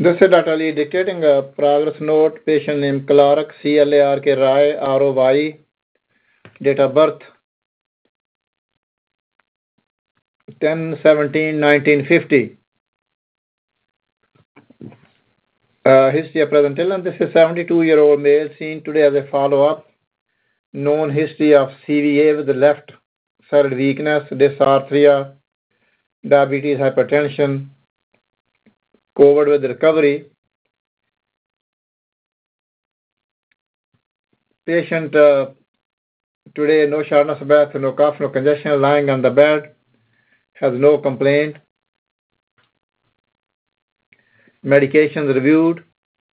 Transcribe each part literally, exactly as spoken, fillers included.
This is Doctor Ali dictating a progress note. Patient name Clark, C L A R K Rai, R O Y. Date of birth ten seventeen nineteen fifty. Uh, history of present illness. This is seventy-two-year-old male seen today as a follow-up. Known history of C V A with the left-sided weakness, dysarthria, diabetes, hypertension, COVID with recovery. Patient uh, today, no shortness of breath, no cough, no congestion, lying on the bed, has no complaint. Medications reviewed.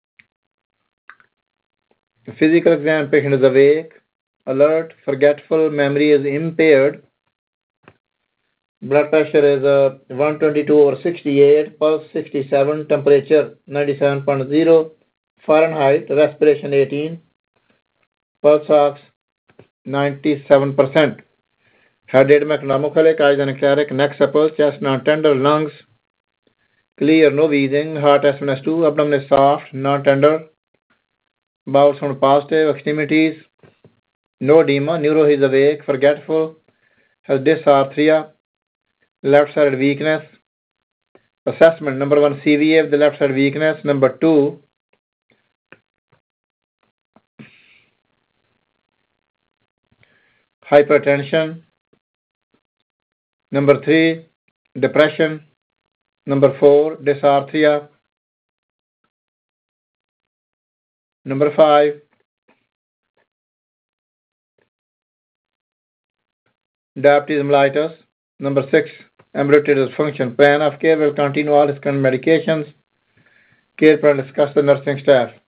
Physical exam, patient is awake, alert, forgetful, memory is impaired. Blood pressure is uh, one twenty-two over sixty-eight, pulse sixty-seven, temperature ninety-seven point zero Fahrenheit, respiration eighteen, pulse ox ninety-seven percent. Head edema normocolic, eyes anechoic, neck supple, chest non-tender, lungs clear, no wheezing, heart S one S two, abdomen is soft, non-tender, bowel sound positive, extremities, no edema, neuro is awake, forgetful, has dysarthria, left-sided weakness. Assessment, number one, C V A of the left-sided weakness. Number two, hypertension. Number three, depression. Number four, dysarthria. Number five, diabetes mellitus. Number six, ambulatory dysfunction. Plan of care will continue all his current medications. Care plan discussed with the nursing staff.